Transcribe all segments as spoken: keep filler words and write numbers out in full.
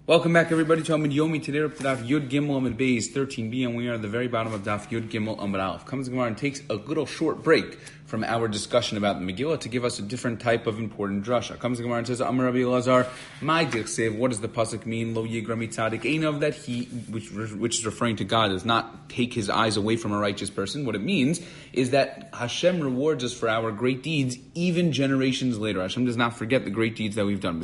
Welcome back, everybody, to Amid Yomi. Today we're up to Daf Yud Gimel Amid Beis thirteen b, and we are at the very bottom of Daf Yud Gimel Amid Aleph. Comes the Gemara and takes a little short break from our discussion about the Megillah to give us a different type of important drasha. Comes the Gemara and says, Amar Rabbi Elazar, my dichsev, what does the pasuk mean? Lo yigra mitzadik einav, that he, which, which is referring to God, does not take his eyes away from a righteous person. What it means is that Hashem rewards us for our great deeds, even generations later. Hashem does not forget the great deeds that we've done.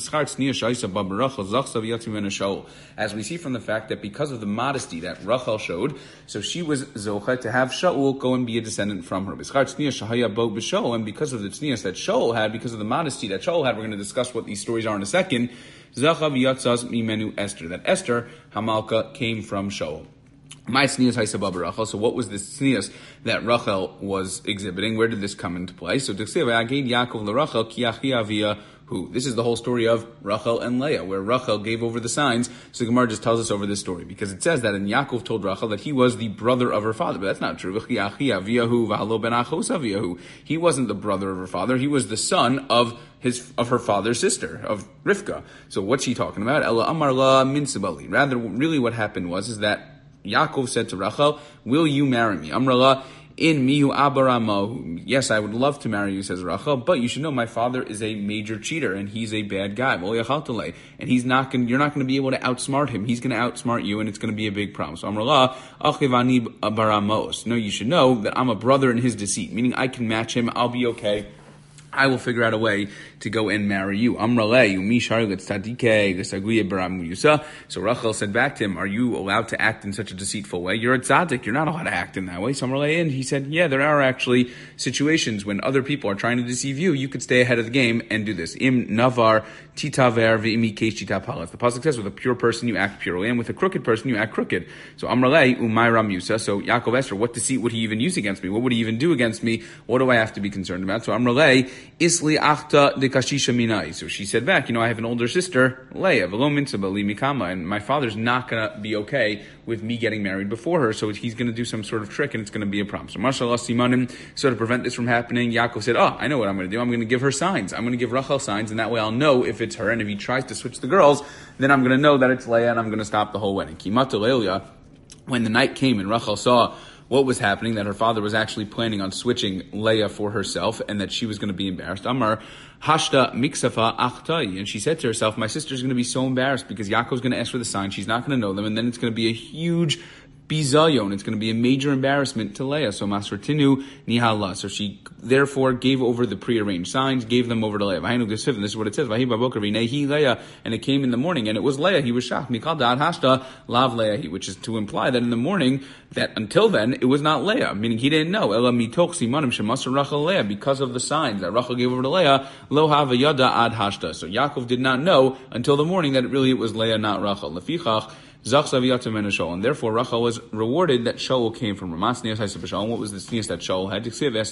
As we see from the fact that because of the modesty that Rachel showed, so she was zocha to have Shaul go and be a descendant from her. And because of the tznius that Shaul had, because of the modesty that Shaul had, we're going to discuss what these stories are in a second. Esther, that Esther, Hamalka, came from Shaul. My tznius haisabab Rachel. So what was this tznius that Rachel was exhibiting? Where did this come into play? So Yaakov l'Rachel ki achi avia. Who? This is the whole story of Rachel and Leah, where Rachel gave over the signs. So the Gemara just tells us over this story, because it says that in Yaakov told Rachel that he was the brother of her father, but that's not true. He wasn't the brother of her father, he was the son of his of her father's sister, of Rivka. So what's she talking about? Ella amar la minsibali. Rather, really what happened was is that Yaakov said to Rachel, will you marry me? Amrala, in mihu abaramahu. Yes, I would love to marry you, says Rachel, but you should know my father is a major cheater and he's a bad guy. And he's not going you're not going to be able to outsmart him. He's going to outsmart you and it's going to be a big problem. So Amrullah, achivani abaramos. No, you should know that I'm a brother in his deceit, meaning I can match him, I'll be okay. I will figure out a way to go and marry you. So Rachel said back to him, are you allowed to act in such a deceitful way? You're a tzaddik, you're not allowed to act in that way. So and he said, yeah, there are actually situations when other people are trying to deceive you, you could stay ahead of the game and do this. Im navar titaver v'imi kesh titapalas. The pasuk says, with a pure person you act purely, and with a crooked person you act crooked. So Amralei umayram yusa. So Yaakov Esther, what deceit would he even use against me? What would he even do against me? What do I have to be concerned about? So Amralei Isli achta de kashisha minai. So she said back, you know, I have an older sister, Leah, v'lo mitzvah li mikama, and my father's not going to be okay with me getting married before her, so he's going to do some sort of trick, and it's going to be a problem. So mashallah simanim, so to prevent this from happening, Yaakov said, oh, I know what I'm going to do. I'm going to give her signs. I'm going to give Rachel signs, and that way I'll know if it's her, and if he tries to switch the girls, then I'm going to know that it's Leah, and I'm going to stop the whole wedding. Kimata Lelia, when the night came and Rachel saw what was happening, that her father was actually planning on switching Leah for herself and that she was going to be embarrassed. Amar hashta miksafa achtai. And she said to herself, my sister's going to be so embarrassed because Yaakov's going to ask for the sign. She's not going to know them. And then it's going to be a huge bizayon. It's going to be a major embarrassment to Leah. So Masratinu nihala. So she therefore gave over the prearranged signs, gave them over to Leah. And this is what it says. And it came in the morning, and it was Leah. He was shocked. Mikal da'at hashta lav Leah, which is to imply that in the morning, that until then, it was not Leah, meaning he didn't know. Ela mitoch simanim shemasar Rachel Leah, because of the signs that Rachel gave over to Leah, lo hava yada ad hashta. So Yaakov did not know until the morning that it really it was Leah, not Rachel. Lefichach, and therefore Rachel was rewarded that Shaul came from her. What was the sneeze that Shaul had?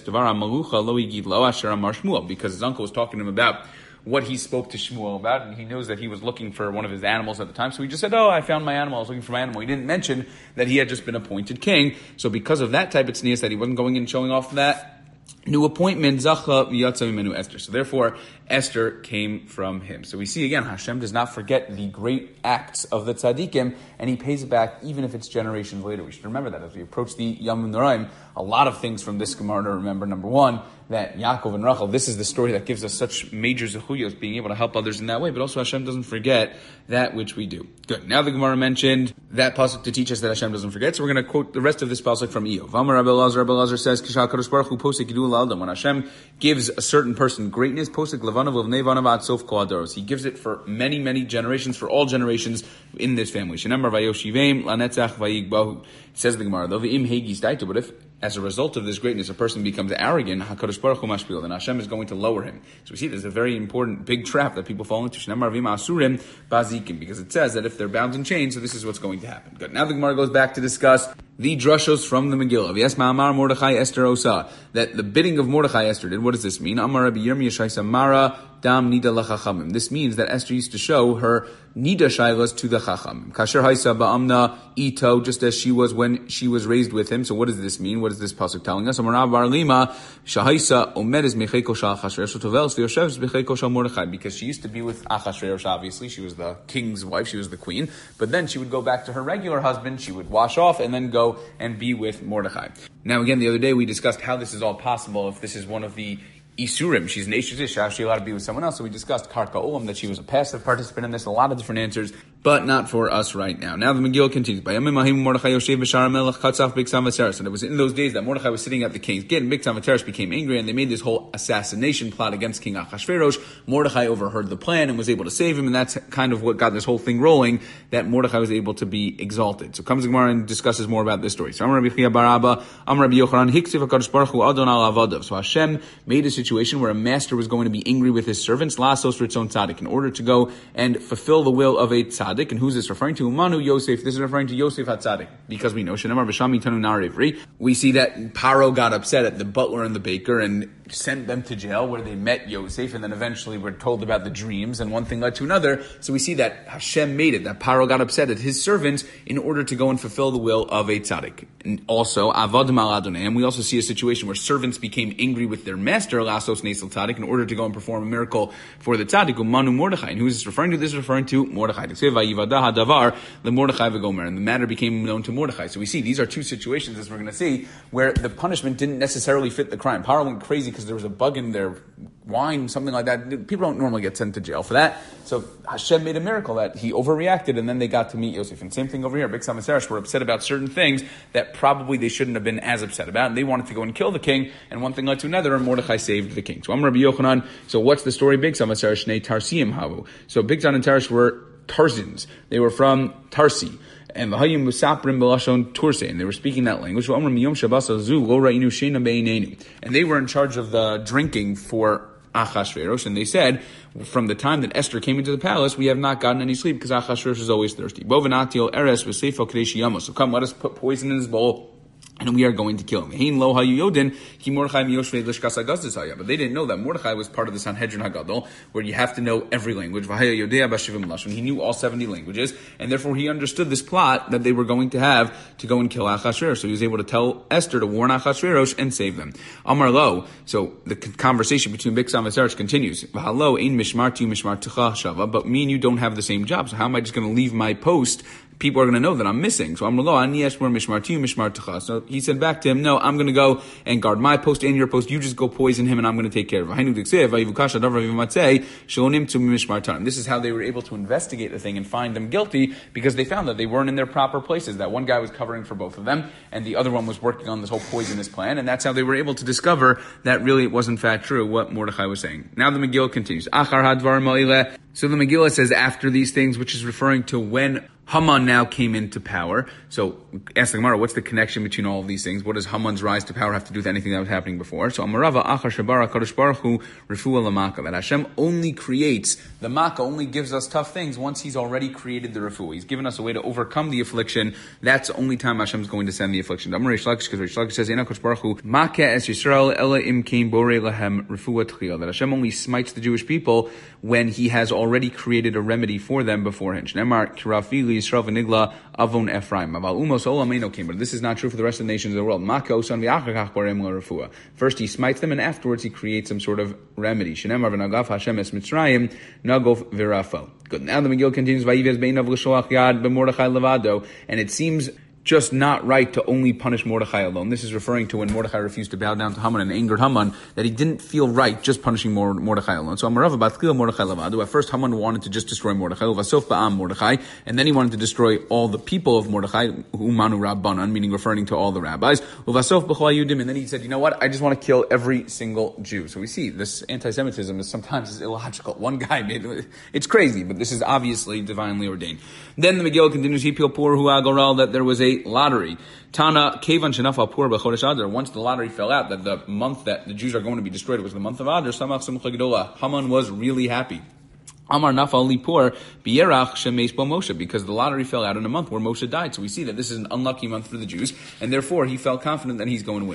Because his uncle was talking to him about what he spoke to Shmuel about, and he knows that he was looking for one of his animals at the time, so he just said, oh, I found my animal, I was looking for my animal. He didn't mention that he had just been appointed king, so because of that type of sneeze, that he wasn't going in and showing off that new appointment, Zacha v'yatza mimenu Esther. So therefore, Esther came from him. So we see again, Hashem does not forget the great acts of the tzaddikim, and he pays it back even if it's generations later. We should remember that as we approach the Yom Noraim. A lot of things from this Gemara to remember. Number one, that Yaakov and Rachel, this is the story that gives us such major zechuyos, being able to help others in that way, but also Hashem doesn't forget that which we do. Good. Now the Gemara mentioned that pasuk to teach us that Hashem doesn't forget, so we're going to quote the rest of this pasuk from Eov. Amar Rabbi Elazar, Rabbi Elazar says, Kishal Kadosh Baruch Hu posek yidul l'adam. When Hashem gives a certain person greatness, posek levanav v'vnei vanav ad sof kol hadoros. He gives it for many, many generations, for all generations in this family. Shenamar vayoshiveim lanetzach vayigbahu. Says the Gemara, though, v'im hegis daito, but if as a result of this greatness, a person becomes arrogant, HaKadosh Baruch Hu mashpil, then Hashem is going to lower him. So we see there's a very important big trap that people fall into, because it says that if they're bound in chains, so this is what's going to happen. Good. Now the Gemara goes back to discuss the drushos from the Megillah. Yes, Ma'amar Mordechai Esther Osa, that the bidding of Mordechai Esther did. What does this mean? Amar Rabbi Yirmiyah Shaisa Mara dam nida lachachamim. This means that Esther used to show her nida shaylas to the chachamim. Kasher haisa ba'amna ito, just as she was when she was raised with him. So what does this mean? What is this pasuk telling us? Amar Rav bar Lima, shahaisa omedes mecheko shal Achashverosh utovelos v'yosheves mecheko shal Mordechai. Because she used to be with Achashverosh, obviously. She was the king's wife. She was the queen. But then she would go back to her regular husband. She would wash off and then go and be with Mordechai. Now, again, the other day we discussed how this is all possible if this is one of the Isurim. She's an Eshes Ish. How is she allowed to be with someone else? So we discussed Karka Olam, that she was a passive participant in this. A lot of different answers, but not for us right now. Now the Megillah continues. And it was in those days that Mordechai was sitting at the king's gate, and Bigtam Teresh became angry, and they made this whole assassination plot against King Achashverosh. Mordechai overheard the plan and was able to save him, and that's kind of what got this whole thing rolling, that Mordechai was able to be exalted. So comes the Gemara and discusses more about this story. So Amar Rabbi Chia bar Abba, Amar Rabbi Yochanan, Hiksiv HaKadosh Baruch Hu Adon al Avadav. So Hashem made a situation where a master was going to be angry with his servants, Lasos Ritzon Tzaddik, in order to go and fulfill the will of a tzaddik. And who's this referring to? Umanu Yosef. This is referring to Yosef HaTzaddik, because we know Shenemar V'Shami Tanu Nar Ivri. We see that Paro got upset at the butler and the baker and sent them to jail, where they met Yosef, and then eventually were told about the dreams, and one thing led to another. So we see that Hashem made it, that Paro got upset at his servants in order to go and fulfill the will of a tzaddik. And also, Avodim al Adonai, and we also see a situation where servants became angry with their master, Lasos Nesel Tzaddik, in order to go and perform a miracle for the tzaddik, Umanu Mordechai. And who is this referring to? This is referring to Mordechai. The Mordechai V'Gomer, and the matter became known to Mordechai. So we see these are two situations, as we're going to see, where the punishment didn't necessarily fit the crime. Paro went crazy because there was a bug in their wine, something like that. People don't normally get sent to jail for that. So Hashem made a miracle that he overreacted, and then they got to meet Yosef. And same thing over here. Big Sam and Teresh were upset about certain things that probably they shouldn't have been as upset about, and they wanted to go and kill the king, and one thing led to another, and Mordechai saved the king. So I'm Rabbi Yochanan. So what's the story? Big Sam and Teresh, Shnei Tarsiim Havu. So Big Sam and Teresh were Tarzans. They were from Tarsi. And the Hayim Musaprim Belashon Turse, and they were speaking that language. And they were in charge of the drinking for Achashverosh, and they said, from the time that Esther came into the palace, we have not gotten any sleep because Achashverosh is always thirsty. So come, let us put poison in his bowl, and we are going to kill him. But they didn't know that Mordechai was part of the Sanhedrin Hagadol, where you have to know every language. He knew all seventy languages, and therefore he understood this plot that they were going to have to go and kill Achashverosh. So he was able to tell Esther to warn Achashverosh and save them. Amar lo. So the conversation between Bigtam and Teresh continues. But me and you don't have the same job, so how am I just going to leave my post? People are going to know that I'm missing. So So he said back to him, no, I'm going to go and guard my post and your post. You just go poison him and I'm going to take care of him. This is how they were able to investigate the thing and find them guilty, because they found that they weren't in their proper places. That one guy was covering for both of them and the other one was working on this whole poisonous plan. And that's how they were able to discover that really it was in fact true what Mordechai was saying. Now the Megillah continues. So the Megillah says after these things, which is referring to when Haman now came into power. So, ask the Gemara, what's the connection between all of these things? What does Haman's rise to power have to do with anything that was happening before? So, Amarava Achar Shabara Kadosh Baruch Hu Refuah Lamaka. That Hashem only creates the Makkah, only gives us tough things once He's already created the Refuah. He's given us a way to overcome the affliction. That's the only time Hashem's going to send the affliction. Amar Reish Lakish, because Reish Lakish says, Ena Kadosh Baruch Hu Makkah es Yisrael Ela Im Kein Borei Lahem Refuah Tchiyah. That Hashem only smites the Jewish people when He has already created a remedy for them beforehand. Shnemar Kirafili Yisrael V'Nigla Avon Ephraim. But this is not true for the rest of the nations of the world. First he smites them, and afterwards he creates some sort of remedy. Good. Now the Megillah continues, and it seems just not right to only punish Mordechai alone. This is referring to when Mordechai refused to bow down to Haman and angered Haman, that he didn't feel right just punishing Mordechai alone. So Amarav Batkil Mordechai Levadu. At first Haman wanted to just destroy Mordechai, Uvasof Ba'am Mordechai, and then he wanted to destroy all the people of Mordechai, Umanu Rabbanan, meaning referring to all the rabbis, Uvasof B'chol Yudim, and then he said, you know what, I just want to kill every single Jew. So we see this anti-Semitism is sometimes is illogical. One guy made it, it's crazy, but this is obviously divinely ordained. Then the Megillah continues, Hipil Pur Hu Agoral, that there was a lottery. Tana Kevan Shenafal Pur B'Chodesh Adar. Once the lottery fell out, that the month that the Jews are going to be destroyed was the month of Adar. Samach Simcha Gedola. Haman was really happy. Amar Nafal Lipur Bierach Shemesh Bo Moshe, because the lottery fell out in a month where Moshe died. So we see that this is an unlucky month for the Jews, and therefore he felt confident that he's going to win.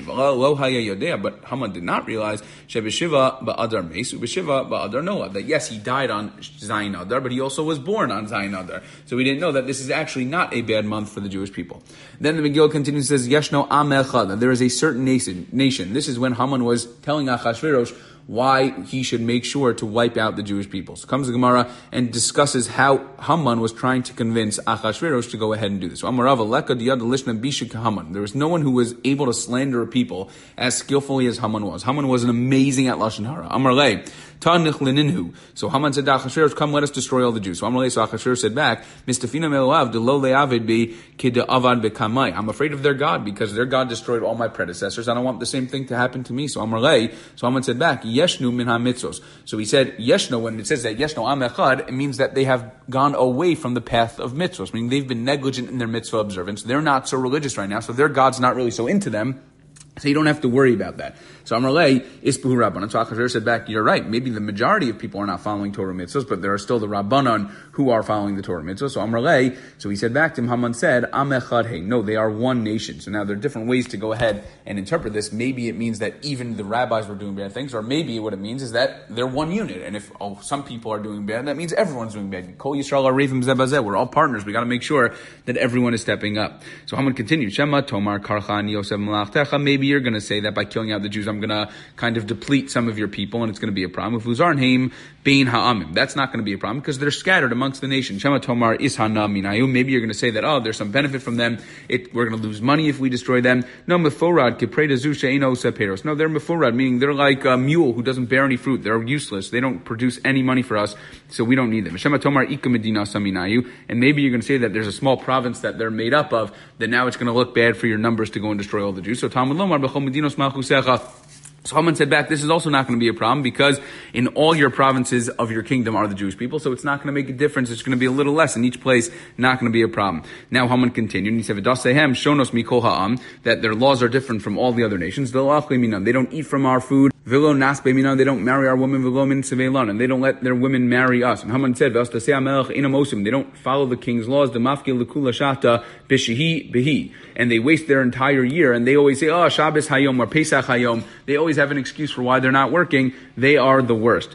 But Haman did not realize Shebeshiva Ba'adar Mesu Beshiva Ba'adar Noah, that yes, he died on Zayin Adar, but he also was born on Zayin Adar. So we didn't know that this is actually not a bad month for the Jewish people. Then the Megillah continues and says, Yeshno Am Echad, that there is a certain nation. nation. This is when Haman was telling Achashverosh why he should make sure to wipe out the Jewish people. So comes the Gemara and discusses how Haman was trying to convince Achashverosh to go ahead and do this. So Amarava Leka Diyad Lishna Bishik Haman. There was no one who was able to slander a people as skillfully as Haman was. Haman was an amazing at Lashon Hara. Amar Le Tanich Leninhu. So Haman said to Achashverosh, come, let us destroy all the Jews. So Amar Le, so Achashverosh said back, Mistafina Meloav Delo Leavid Be Kida Avad Bekamai. I'm afraid of their God because their God destroyed all my predecessors. I don't want the same thing to happen to me. So Amar Le, so Haman said back, Yeshnu min ha-mitzvos. So he said, Yeshno, when it says that Yeshno am echad, it means that they have gone away from the path of mitzvos, meaning they've been negligent in their mitzvah observance. They're not so religious right now, so their God's not really so into them. So you don't have to worry about that. So Amrulay Ispuhu Rabbanan. So Achashverosh said back, you're right. Maybe the majority of people are not following Torah mitzvahs, but there are still the Rabbanan who are following the Torah mitzvahs. So Amrulay, so he said back to him, Haman said, Am echad he. No, they are one nation. So now there are different ways to go ahead and interpret this. Maybe it means that even the rabbis were doing bad things, or maybe what it means is that they're one unit. And if oh, some people are doing bad, that means everyone's doing bad. Kol Yisrael Arevim Zebazeh. We're all partners. We got to make sure that everyone is stepping up. So Haman continued, Shema Tomar Karchan Yosef Malachtecha. Maybe you're going to say that by killing out the Jews, I'm going to kind of deplete some of your people, and it's going to be a problem. If Uzarnheim Bein Ha'amim, that's not going to be a problem because they're scattered amongst the nation. Shema Tomar Ishana Minayu. Maybe you're going to say that, oh, there's some benefit from them. It, we're going to lose money if we destroy them. No, Meforad Kipreda Zusha Eino Seperos. No, they're Meforad, meaning they're like a mule who doesn't bear any fruit. They're useless. They don't produce any money for us, so we don't need them. Shema Tomar Ika Medina Saminayu. And maybe you're going to say that there's a small province that they're made up of, that now it's going to look bad for your numbers to go and destroy all the Jews. So Talmud Lomar B'chol Medinos Malchusecha. So Haman said back, this is also not going to be a problem because in all your provinces of your kingdom are the Jewish people, so it's not going to make a difference. It's going to be a little less in each place, not going to be a problem. Now Haman continued, and he said, V'dasehem shonos mikol ha'am, that their laws are different from all the other nations. They don't eat from our food. V'lo nasbe minan, they don't marry our women. V'lo min sevelan, and they don't let their women marry us. And Haman said, V'astasei ha'melech inam osim, they don't follow the king's laws. D'mafkil l'kula shata b'shehi behi, and they waste their entire year. And they always say, oh, Shabbos hayom or Pesach hayom. They always have an excuse for why they're not working. They are the worst.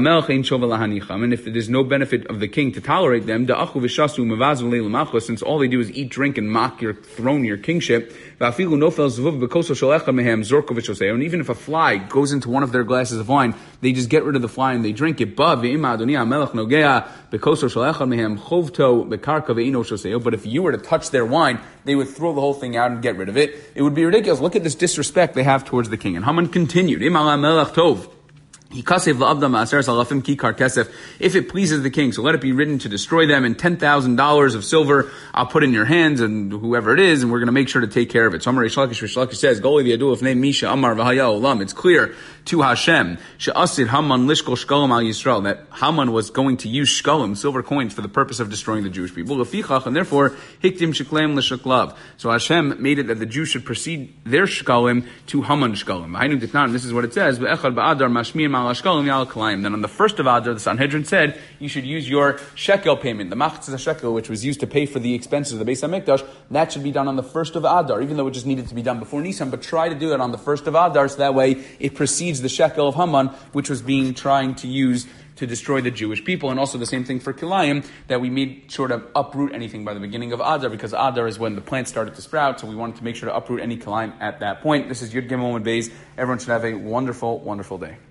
And if there's no benefit of the king to tolerate them, since all they do is eat, drink, and mock your throne, your kingship, and even if a fly goes into one of their glasses of wine, they just get rid of the fly and they drink it. But if you were to touch their wine, they would throw the whole thing out and get rid of it. It would be ridiculous. Look at this disrespect they have towards the king. And Haman continued, if it pleases the king, so let it be written to destroy them, and ten thousand dollars of silver I'll put in your hands, and whoever it is, and we're going to make sure to take care of it. So Amar Rish Lakish, Rish Lakish says, it's clear to Hashem Haman lishkol shkalim al Yisrael, that Haman was going to use shkalim, silver coins, for the purpose of destroying the Jewish people. And therefore, hiktim sheklam l'sheklav. So Hashem made it that the Jews should proceed their shkalim to Haman shkalim. This is what it says. Then on the first of Adar, the Sanhedrin said, you should use your shekel payment, the machatzah shekel, which was used to pay for the expenses of the Beis HaMikdash. That should be done on the first of Adar, even though it just needed to be done before Nisan, but try to do it on the first of Adar, so that way it precedes the shekel of Haman, which was being trying to use to destroy the Jewish people. And also the same thing for Kilayim, that we made sure to uproot anything by the beginning of Adar, because Adar is when the plants started to sprout, so we wanted to make sure to uproot any Kilayim at that point. This is Yud Gimel and Beis. Everyone should have a wonderful, wonderful day.